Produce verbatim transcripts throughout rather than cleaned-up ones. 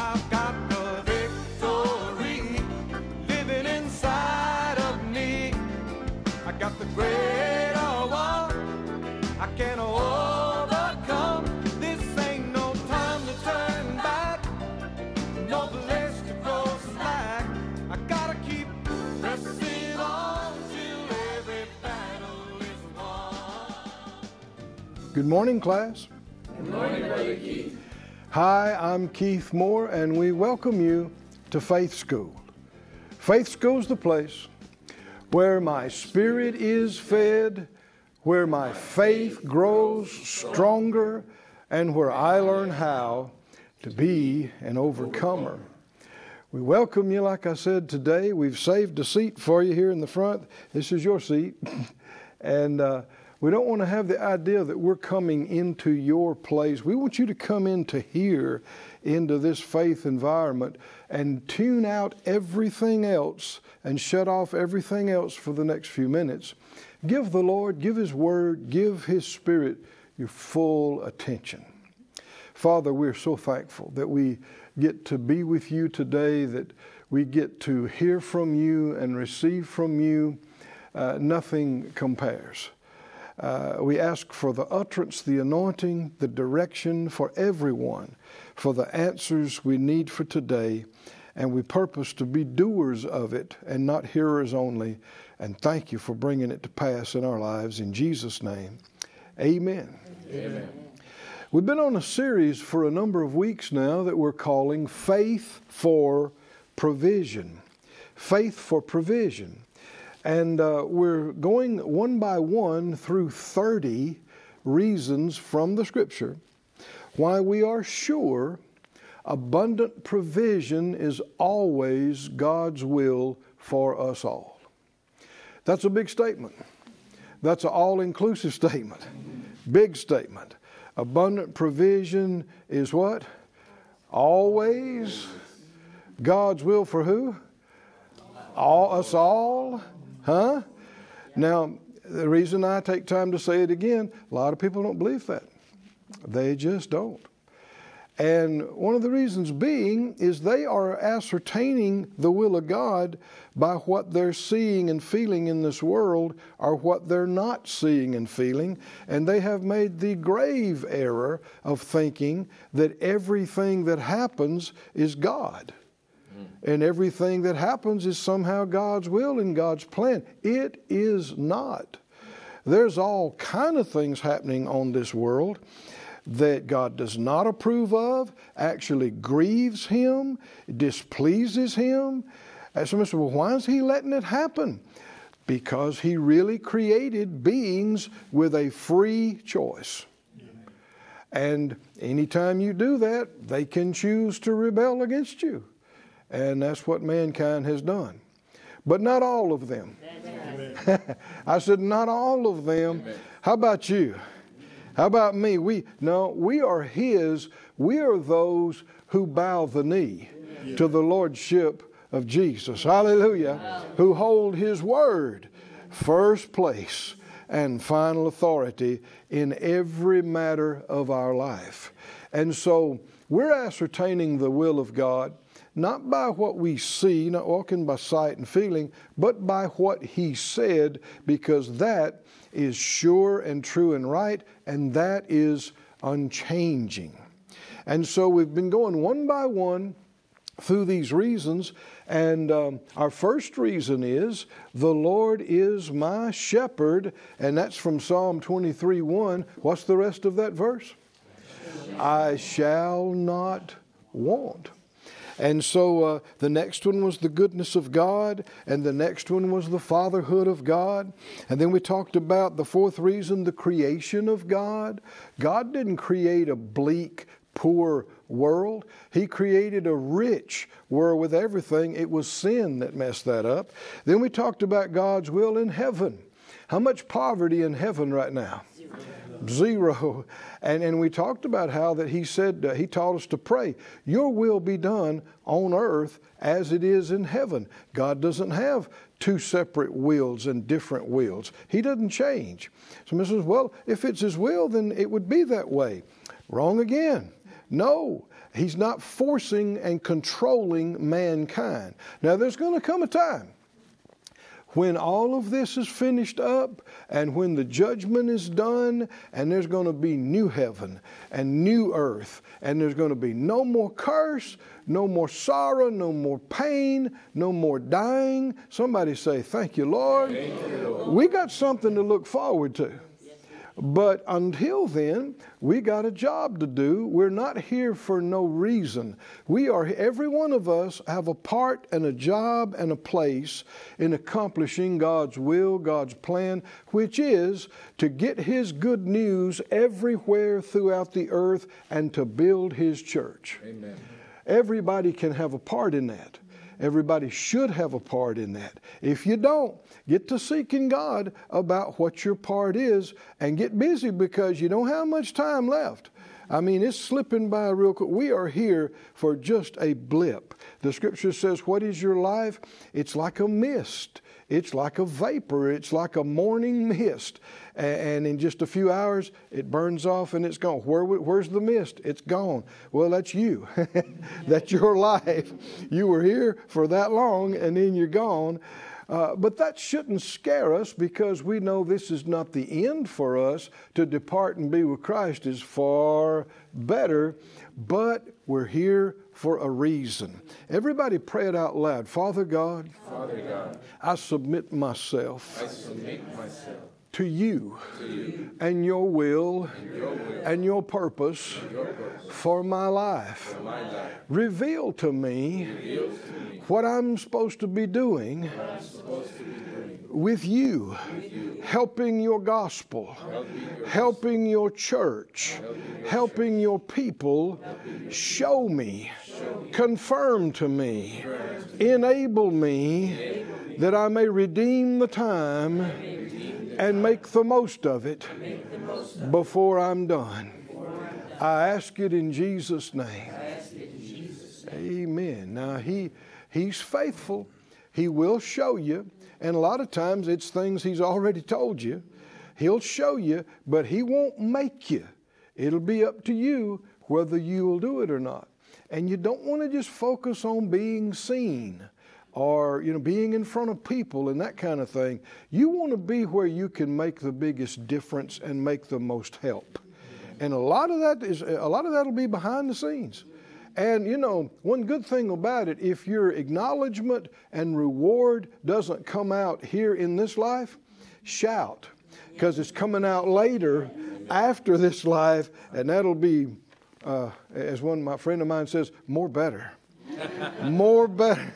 I've got the victory living inside of me. I got the greater one I can overcome. This ain't no time to turn back, no place to go slack. I gotta keep pressing on till every battle is won. Good morning, class. Good morning, Brother Keith. Hi, I'm Keith Moore, and we welcome you to Faith School. Faith School's the place where my spirit is fed, where my faith grows stronger, and where I learn how to be an overcomer. We welcome you, like I said, today. We've saved a seat for you here in the front. This is your seat. and uh, we don't want to have the idea that we're coming into your place. We want you to come into here, into this faith environment, and tune out everything else and shut off everything else for the next few minutes. Give the Lord, give His Word, give His Spirit your full attention. Father, we're so thankful that we get to be with you today, that we get to hear from you and receive from you. Uh, nothing compares. Uh, we ask for the utterance, the anointing, the direction for everyone, for the answers we need for today, and we purpose to be doers of it and not hearers only. And thank you for bringing it to pass in our lives. In Jesus' name, amen. Amen. We've been on a series for a number of weeks now that we're calling Faith for Provision. Faith for Provision. And uh, we're going one by one through thirty reasons from the Scripture why we are sure abundant provision is always God's will for us all. That's a big statement. That's an all-inclusive statement. Big statement. Abundant provision is what? Always God's will for who? All us all. Huh? Now, the reason I take time to say it again, a lot of people don't believe that. They just don't. And one of the reasons being is they are ascertaining the will of God by what they're seeing and feeling in this world or what they're not seeing and feeling. And they have made the grave error of thinking that everything that happens is God. And everything that happens is somehow God's will and God's plan. It is not. There's all kind of things happening on this world that God does not approve of, actually grieves Him, displeases Him. And somebody said, well, why is He letting it happen? Because He really created beings with a free choice. And anytime you do that, they can choose to rebel against you. And that's what mankind has done. But not all of them. I said not all of them. Amen. How about you? How about me? We no, we are His. We are those who bow the knee Amen. To the Lordship of Jesus. Hallelujah. Wow. Who hold His word first place and final authority in every matter of our life. And so we're ascertaining the will of God, not by what we see, not walking by sight and feeling, but by what He said, because that is sure and true and right, and that is unchanging. And so we've been going one by one through these reasons, and um, our first reason is, the Lord is my shepherd, and that's from Psalm twenty-three one. What's the rest of that verse? I shall not want. And so uh, the next one was the goodness of God, and the next one was the fatherhood of God. And then we talked about the fourth reason, the creation of God. God didn't create a bleak, poor world. He created a rich world with everything. It was sin that messed that up. Then we talked about God's will in heaven. How much poverty in heaven right now? Zero. And and we talked about how that He said, uh, He taught us to pray, your will be done on earth as it is in heaven. God doesn't have two separate wills and different wills. He doesn't change. Somebody says, well, if it's His will, then it would be that way. Wrong again. No, he's not forcing and controlling mankind. Now, there's going to come a time when all of this is finished up and when the judgment is done, and there's going to be new heaven and new earth, and there's going to be no more curse, no more sorrow, no more pain, no more dying. Somebody say, thank you, Lord. Thank you, Lord. We got something to look forward to. But until then, we got a job to do. We're not here for no reason. We are, every one of us have a part and a job and a place in accomplishing God's will, God's plan, which is to get His good news everywhere throughout the earth and to build His church. Amen. Everybody can have a part in that. Everybody should have a part in that. If you don't, get to seeking God about what your part is and get busy, because you don't have much time left. I mean, it's slipping by real quick. We are here for just a blip. The scripture says, what is your life? It's like a mist. It's like a vapor. It's like a morning mist. And in just a few hours, it burns off and it's gone. Where, where's the mist? It's gone. Well, that's you. That's your life. You were here for that long and then you're gone. Uh, but that shouldn't scare us, because we know this is not the end for us. To depart and be with Christ is far better, but we're here for a reason. Everybody pray it out loud. Father God, Father God, I submit myself, I submit myself to you, to you and your will, and your will and your purpose, and your purpose for my life. for my life. Reveal to me Reveal to me what I'm supposed to be doing what I'm supposed to be doing with you, with you, helping your gospel, helping your helping your church, helping your people. Show me, confirm to me, enable me that I may redeem the time and make the most of it before I'm done. I ask it in Jesus' name. Amen. Now, he He's faithful. He will show you. And a lot of times it's things He's already told you. He'll show you, but He won't make you. It'll be up to you whether you'll do it or not. And you don't want to just focus on being seen or, you know, being in front of people and that kind of thing. You want to be where you can make the biggest difference and make the most help. And a lot of that is a lot of that will be behind the scenes. And, you know, one good thing about it, if your acknowledgement and reward doesn't come out here in this life, shout, because it's coming out later after this life, and that'll be, uh, as one my friend of mine says, more better. More better.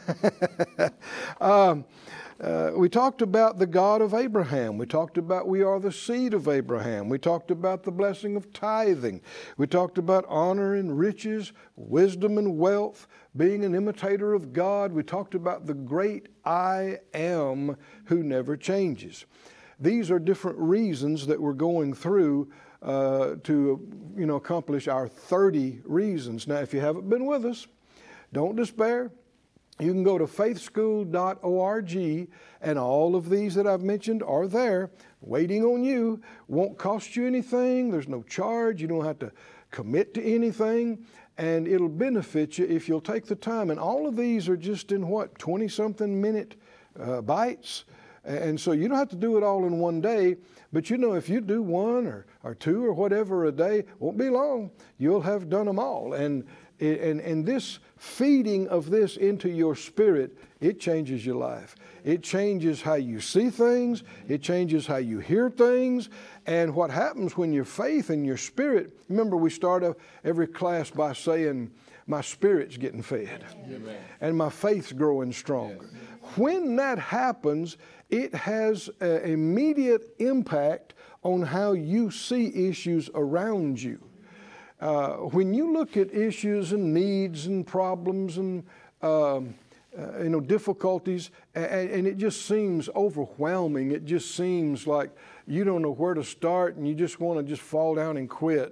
um, Uh, we talked about the God of Abraham. We talked about we are the seed of Abraham. We talked about the blessing of tithing. We talked about honor and riches, wisdom and wealth, being an imitator of God. We talked about the great I am who never changes. These are different reasons that we're going through uh, to, you know, accomplish our thirty reasons. Now, if you haven't been with us, don't despair. You can go to faith school dot org, and all of these that I've mentioned are there waiting on you. Won't cost you anything. There's no charge. You don't have to commit to anything, and it'll benefit you if you'll take the time. And all of these are just in what, twenty-something minute uh, bites. And so you don't have to do it all in one day, but you know, if you do one or, or two or whatever a day, won't be long. You'll have done them all. And And, and this feeding of this into your spirit, it changes your life. It changes how you see things. It changes how you hear things. And what happens when your faith and your spirit, remember we start every class by saying, my spirit's getting fed. Amen. And my faith's growing strong. Yes. When that happens, it has an immediate impact on how you see issues around you. Uh, when you look at issues and needs and problems and um, uh, you know difficulties, and, and it just seems overwhelming, it just seems like you don't know where to start and you just want to just fall down and quit.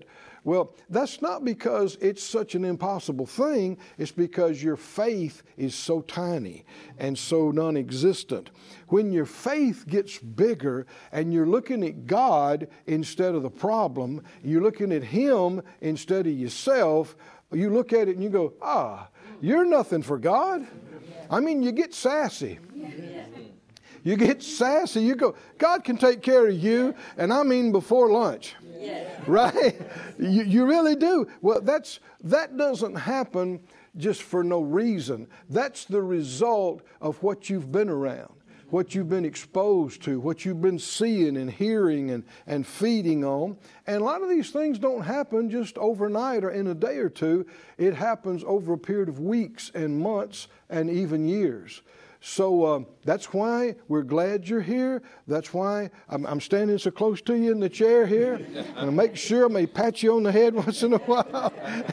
Well, that's not because it's such an impossible thing. It's because your faith is so tiny and so non-existent. When your faith gets bigger and you're looking at God instead of the problem, you're looking at Him instead of yourself, you look at it and you go, ah, you're nothing for God. I mean, you get sassy. You get sassy. You go, God can take care of you, and I mean before lunch. Right? You, you really do. Well, that's that doesn't happen just for no reason. That's the result of what you've been around, what you've been exposed to, what you've been seeing and hearing and, and feeding on. And a lot of these things don't happen just overnight or in a day or two. It happens over a period of weeks and months and even years. So uh, that's why we're glad you're here. That's why I'm, I'm standing so close to you in the chair here. And I make sure I may pat you on the head once in a while.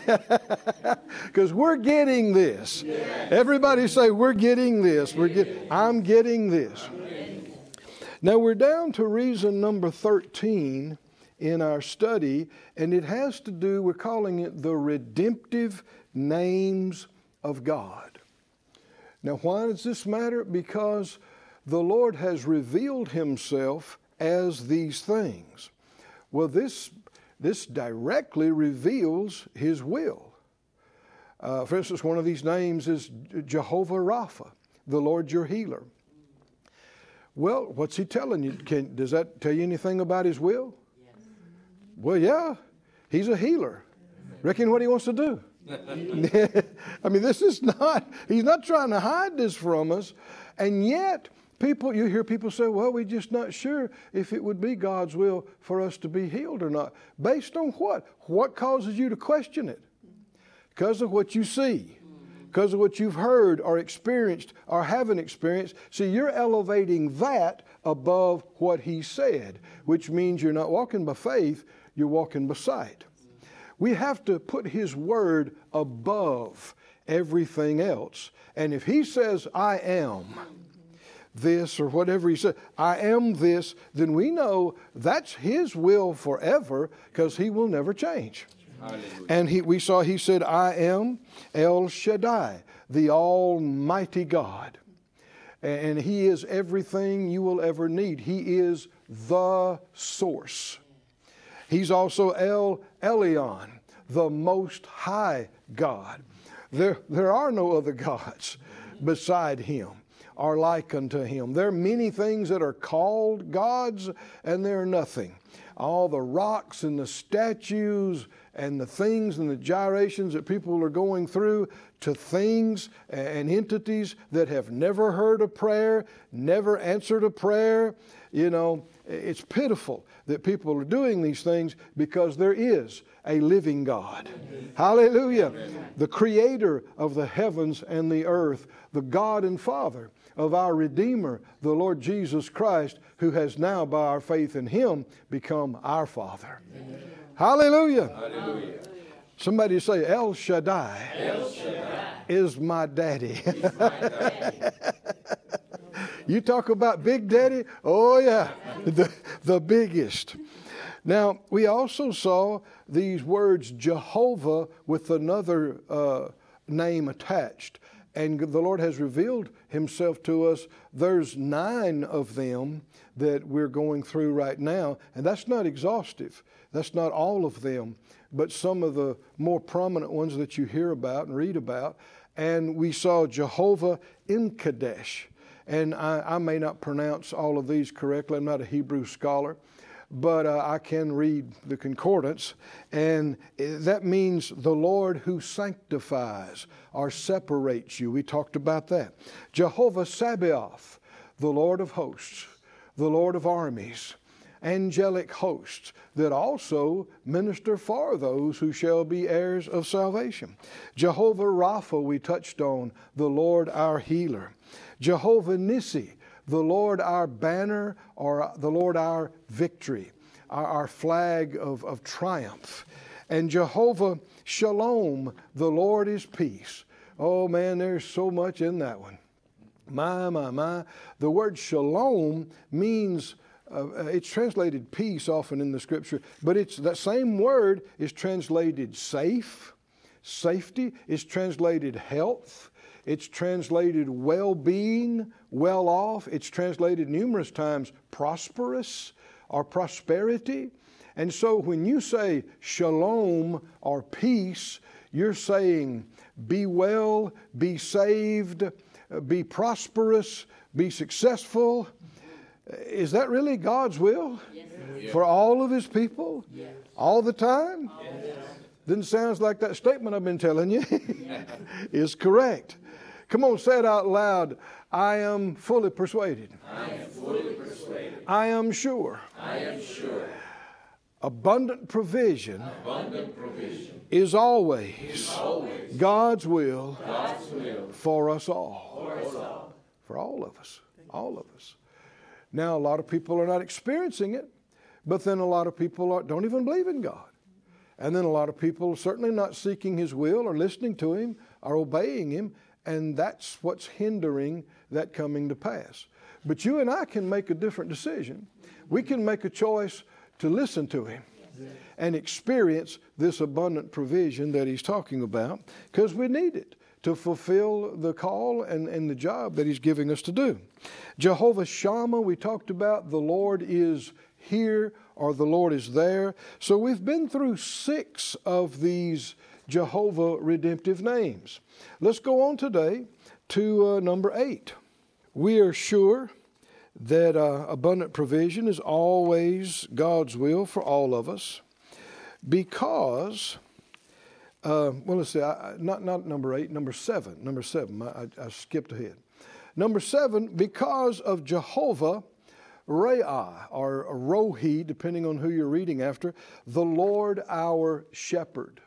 Because we're getting this. Everybody say, we're getting this. We're get, I'm getting this. Now we're down to reason number thirteen in our study. And it has to do, we're calling it the redemptive names of God. Now, why does this matter? Because the Lord has revealed Himself as these things. Well, this, this directly reveals His will. Uh, for instance, one of these names is Jehovah Rapha, the Lord your healer. Well, what's He telling you? Can, does that tell you anything about His will? Yes. Well, yeah, He's a healer. Reckon what He wants to do? I mean, this is not, He's not trying to hide this from us. And yet, people, you hear people say, well, we're just not sure if it would be God's will for us to be healed or not. Based on what? What causes you to question it? Because of what you see. Because of what you've heard or experienced or haven't experienced. See, you're elevating that above what He said, which means you're not walking by faith, you're walking by sight. We have to put His word above everything else. And if He says, I am this, or whatever He said, I am this, then we know that's His will forever, because He will never change. Hallelujah. And he, we saw He said, I am El Shaddai, the Almighty God. And He is everything you will ever need. He is the source. He's also El Elyon, the Most High God. There, there are no other gods beside Him or like unto Him. There are many things that are called gods, and they're nothing. All the rocks and the statues and the things and the gyrations that people are going through to things and entities that have never heard a prayer, never answered a prayer. You know, it's pitiful that people are doing these things, because there is a living God. Amen. Hallelujah. Amen. The creator of the heavens and the earth, the God and Father of our Redeemer, the Lord Jesus Christ, who has now, by our faith in Him, become our Father. Amen. Hallelujah. Hallelujah. Somebody say, El Shaddai, El Shaddai is my daddy. Is my daddy. You talk about Big Daddy? Oh, yeah, the, the biggest. Now, we also saw these words Jehovah with another uh, name attached. And the Lord has revealed Himself to us. There's nine of them that we're going through right now. And that's not exhaustive. That's not all of them, but some of the more prominent ones that you hear about and read about. And we saw Jehovah M'Kadesh. And I, I may not pronounce all of these correctly. I'm not a Hebrew scholar, but uh, I can read the concordance. And that means the Lord who sanctifies or separates you. We talked about that. Jehovah Sabaoth, the Lord of hosts, the Lord of armies, angelic hosts that also minister for those who shall be heirs of salvation. Jehovah Rapha, we touched on, the Lord our healer. Jehovah Nissi, the Lord our banner, or the Lord our victory, our, our flag of, of triumph. And Jehovah Shalom, the Lord is peace. Oh man, there's so much in that one. My, my, my. The word shalom means uh, it's translated peace often in the Scripture, but it's that same word is translated safe, safety. It's translated health. It's translated well-being, well-off. It's translated numerous times prosperous or prosperity. And so when you say shalom or peace, you're saying be well, be saved, be prosperous, be successful. Is that really God's will? Yes. For all of His people? Yes. All the time? Yes. Then sounds like that statement I've been telling you is correct. Come on, say it out loud. I am fully persuaded. I am fully persuaded. I am sure. I am sure. Abundant provision, Abundant provision is always, is always God's will, God's will for us all. for us all. For all of us. All of us. Now, a lot of people are not experiencing it, but then a lot of people are, don't even believe in God. And then a lot of people certainly not seeking His will or listening to Him or obeying Him, and that's what's hindering that coming to pass. But you and I can make a different decision. We can make a choice to listen to Him and experience this abundant provision that He's talking about, because we need it to fulfill the call and, and the job that He's giving us to do. Jehovah Shammah, we talked about, the Lord is here or the Lord is there. So we've been through six of these Jehovah redemptive names. Let's go on today to uh, number eight. We are sure that uh, abundant provision is always God's will for all of us, because, uh, well, let's see, I, not, not number eight, number seven, number seven, I, I skipped ahead. Number seven, because of Jehovah Ra'ah, or Rohi, depending on who you're reading after, the Lord our shepherd.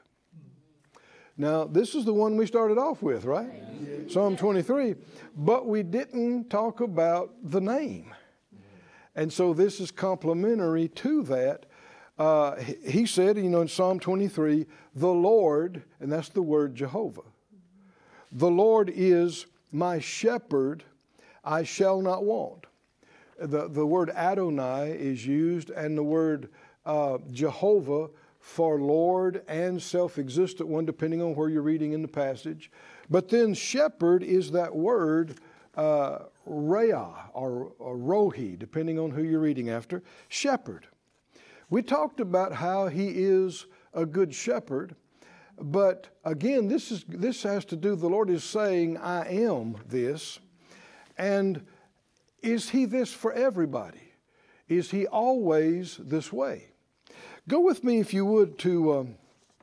Now, this is the one we started off with, right? Yes. Psalm twenty-three. But we didn't talk about the name. And so this is complementary to that. Uh, he said, you know, in Psalm twenty-three, the Lord, and that's the word Jehovah. The Lord is my shepherd, I shall not want. The, the word Adonai is used, and the word uh, Jehovah for Lord and self-existent one, depending on where you're reading in the passage. But then shepherd is that word uh, Ra'ah or, or Rohi, depending on who you're reading after. Shepherd. We talked about how He is a good shepherd, but again, this is this has to do, the Lord is saying, I am this. And is He this for everybody? Is He always this way? Go with me, if you would, to um,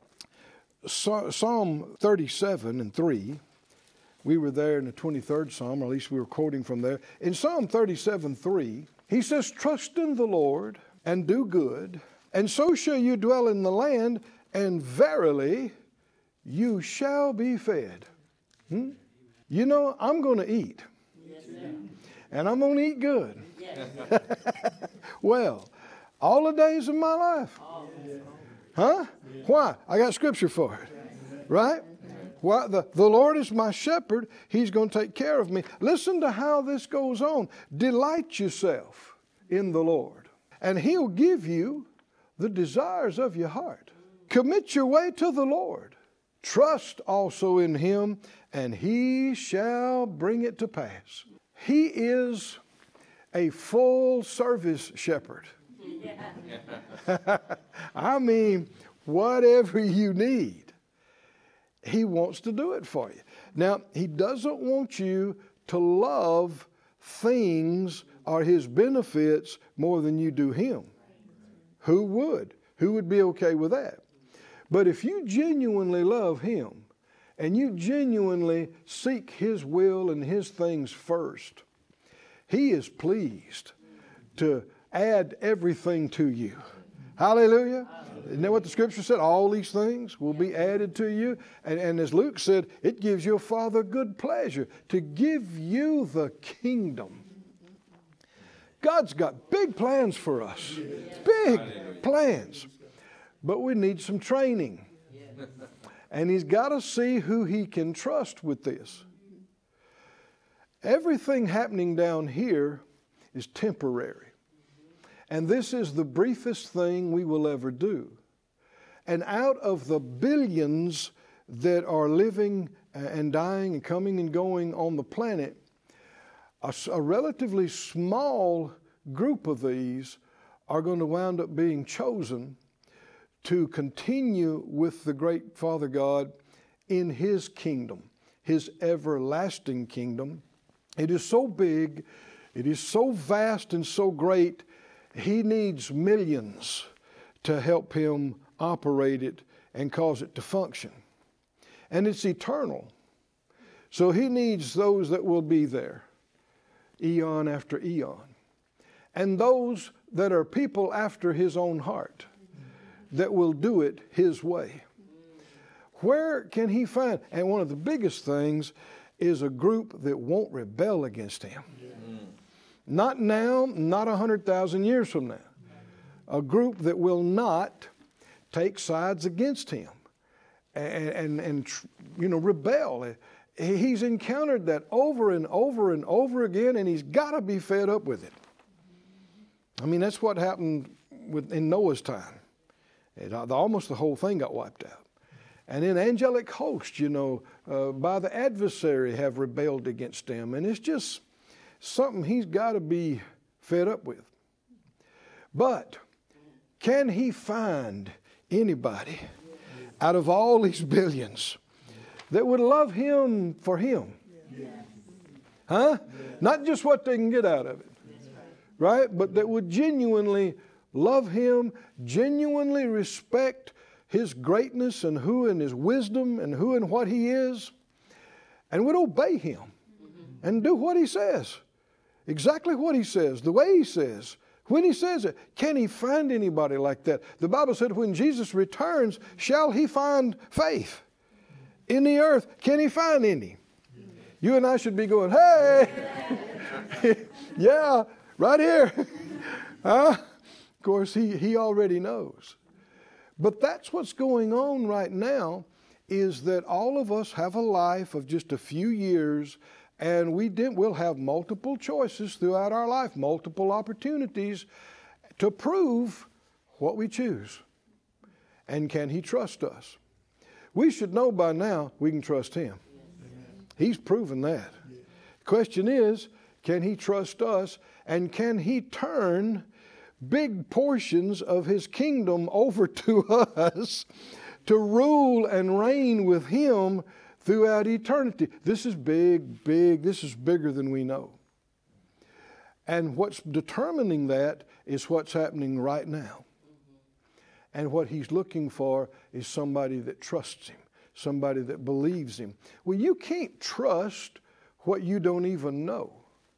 Psalm thirty-seven and three. We were there in the twenty-third Psalm, or at least we were quoting from there. In Psalm thirty-seven three, he says, trust in the Lord and do good, and so shall you dwell in the land, and verily you shall be fed. Hmm? You know, I'm going to eat. Yes, and I'm going to eat good. Yes. Well, all the days of my life. Huh? Why? I got scripture for it. Right? Why? The, the Lord is my shepherd. He's going to take care of me. Listen to how this goes on. Delight yourself in the Lord, and He'll give you the desires of your heart. Commit your way to the Lord. Trust also in Him, and He shall bring it to pass. He is a full service shepherd. I mean, whatever you need, He wants to do it for you. Now, He doesn't want you to love things or His benefits more than you do Him. Who would? Who would be okay with that? But if you genuinely love Him and you genuinely seek His will and His things first, He is pleased to add everything to you. Hallelujah. Isn't that what the scripture said? All these things will be added to you. And, and as Luke said, it gives your Father good pleasure to give you the kingdom. God's got big plans for us. Big plans. But we need some training. And He's got to see who He can trust with this. Everything happening down here is temporary. And this is the briefest thing we will ever do. And out of the billions that are living and dying and coming and going on the planet, a, a relatively small group of these are going to wind up being chosen to continue with the great Father God in His kingdom, His everlasting kingdom. It is so big, it is so vast and so great, He needs millions to help Him operate it and cause it to function. And it's eternal. So He needs those that will be there, eon after eon. And those that are people after His own heart, that will do it His way. Where can He find? And one of the biggest things is a group that won't rebel against Him. Yeah. Not now, not a hundred thousand years from now. A group that will not take sides against Him and, and, and you know, rebel. He's encountered that over and over and over again, and he's got to be fed up with it. I mean, that's what happened with, in Noah's time. It, almost the whole thing got wiped out. And then angelic hosts, you know, uh, by the adversary have rebelled against him. And it's just something he's got to be fed up with. But can he find anybody out of all these billions that would love him for him? Huh? Not just what they can get out of it. Right? But that would genuinely love him, genuinely respect his greatness and who and his wisdom and who and what he is, and would obey him and do what he says. Exactly what he says, the way he says, when he says it. Can he find anybody like that? The Bible said when Jesus returns, shall he find faith in the earth? Can he find any? You and I should be going, hey, yeah, right here. Huh? Of course, he, he already knows. But that's what's going on right now, is that all of us have a life of just a few years, and we did, we'll have multiple choices throughout our life, multiple opportunities to prove what we choose. And can he trust us? We should know by now we can trust him. He's proven that. The question is, can he trust us, and can he turn big portions of his kingdom over to us to rule and reign with him throughout eternity? This is big, big. This is bigger than we know. And what's determining that is what's happening right now. And what he's looking for is somebody that trusts him, somebody that believes him. Well, you can't trust what you don't even know.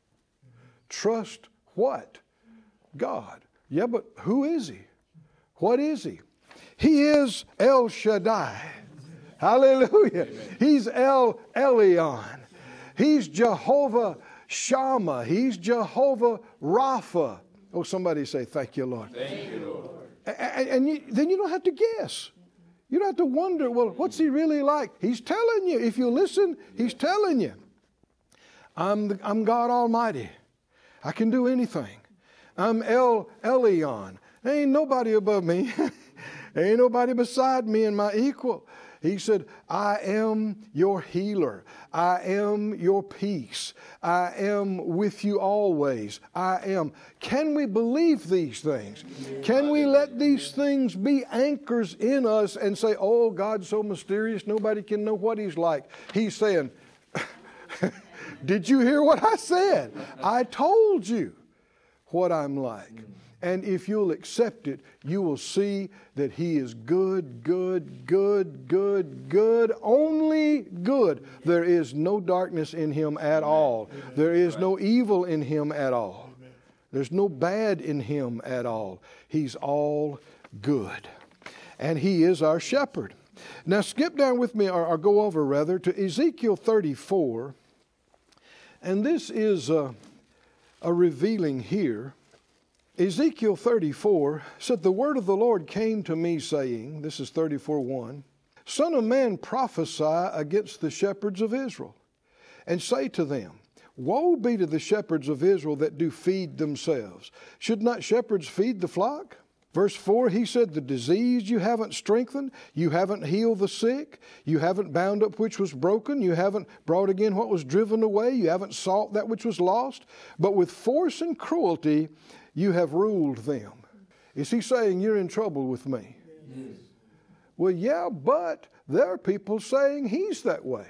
Trust what? God. Yeah, but who is he? What is he? He is El Shaddai. Hallelujah. Amen. He's El Elyon. He's Jehovah Shammah. He's Jehovah Rapha. Oh, somebody say, thank you, Lord. Thank you, Lord. And, and you, then you don't have to guess. You don't have to wonder, well, what's he really like? He's telling you. If you listen, he's telling you. I'm, the, I'm God Almighty. I can do anything. I'm El Elyon. There ain't nobody above me. There ain't nobody beside me and my equal. He said, I am your healer. I am your peace. I am with you always. I am. Can we believe these things? Can we let these things be anchors in us and say, oh, God's so mysterious, nobody can know what he's like. He's saying, did you hear what I said? I told you what I'm like. And if you'll accept it, you will see that he is good, good, good, good, good, only good. There is no darkness in him at all. There is no evil in him at all. There's no bad in him at all. He's all good. And he is our shepherd. Now skip down with me, or, or go over rather, to Ezekiel thirty-four. And this is a, a revealing here. Ezekiel thirty-four said, the word of the Lord came to me saying, this is thirty-four one, Son of man, prophesy against the shepherds of Israel, and say to them, Woe be to the shepherds of Israel that do feed themselves. Should not shepherds feed the flock? Verse four, he said, the diseased you haven't strengthened, you haven't healed the sick, you haven't bound up which was broken, you haven't brought again what was driven away, you haven't sought that which was lost, but with force and cruelty you have ruled them. Is he saying you're in trouble with me? Yes. Well, yeah, but there are people saying he's that way.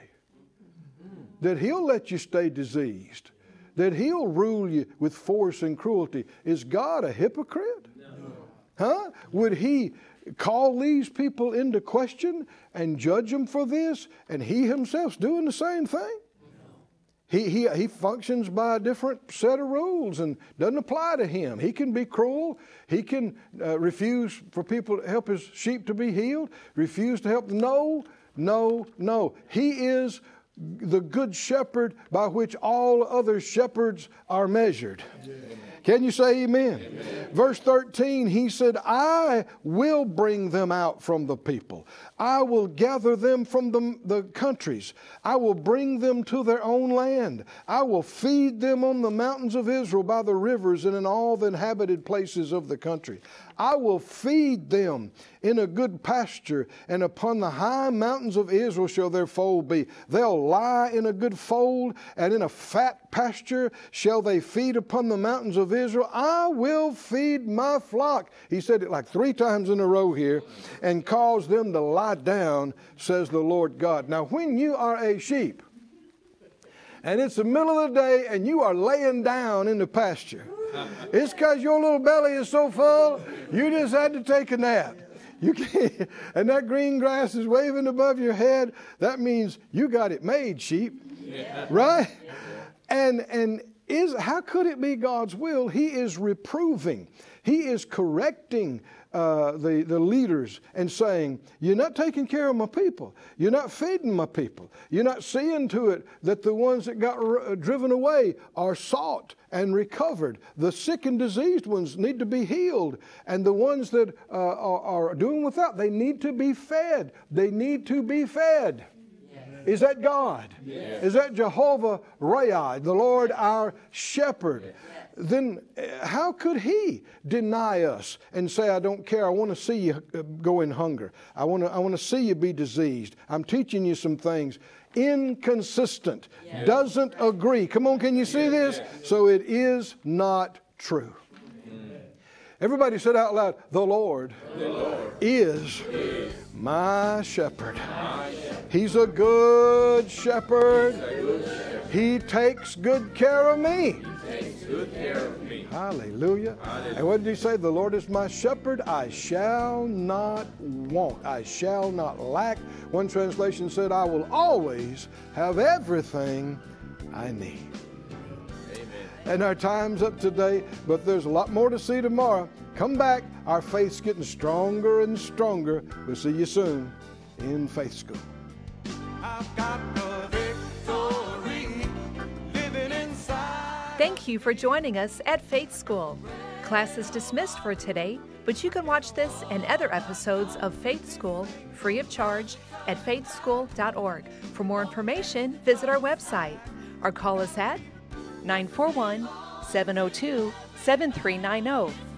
That he'll let you stay diseased. That he'll rule you with force and cruelty. Is God a hypocrite? No. Huh? Would he call these people into question and judge them for this? And he himself's doing the same thing? No. He, he, he functions by a different set of rules and doesn't apply to him. He can be cruel. He can uh, refuse for people to help his sheep to be healed. Refuse to help. No, no, no. He is the good shepherd by which all other shepherds are measured. Amen. Can you say amen? Amen? Verse thirteen, he said, I will bring them out from the people. I will gather them from the, the countries. I will bring them to their own land. I will feed them on the mountains of Israel by the rivers and in all the inhabited places of the country. I will feed them in a good pasture, and upon the high mountains of Israel shall their fold be. They'll lie in a good fold, and in a fat pasture shall they feed upon the mountains of Israel. I will feed my flock. He said it like three times in a row here, and cause them to lie down, says the Lord God. Now, when you are a sheep, and it's the middle of the day, and you are laying down in the pasture, it's because your little belly is so full, you just had to take a nap. You can't, and that green grass is waving above your head. That means you got it made, sheep. Yeah. Right? Yeah. And and is how could it be God's will? He is reproving. He is correcting uh, the, the leaders and saying, you're not taking care of my people. You're not feeding my people. You're not seeing to it that the ones that got r- driven away are sought and recovered. The sick and diseased ones need to be healed. And the ones that uh, are, are doing without, they need to be fed. They need to be fed. Is that God? Yes. Is that Jehovah Raah, the Lord our shepherd? Yes. Then how could he deny us and say, I don't care, I want to see you go in hunger. I want to, I want to see you be diseased. I'm teaching you some things. Inconsistent. Yes. Doesn't agree. Come on, can you see this? Yes. So it is not true. Amen. Everybody said out loud, the Lord, the Lord is, is my shepherd. My shepherd. He's a good shepherd. He's a good shepherd. He takes good care of me. He takes good care of me. Hallelujah. Hallelujah. And what did he say? The Lord is my shepherd. I shall not want. I shall not lack. One translation said, I will always have everything I need. Amen. And our time's up today, but there's a lot more to see tomorrow. Come back. Our faith's getting stronger and stronger. We'll see you soon in Faith School. I've got the victory living inside. Thank you for joining us at Faith School. Class is dismissed for today, but you can watch this and other episodes of Faith School free of charge at faith school dot org. For more information, visit our website or call us at nine four one, seven oh two, seven three nine oh.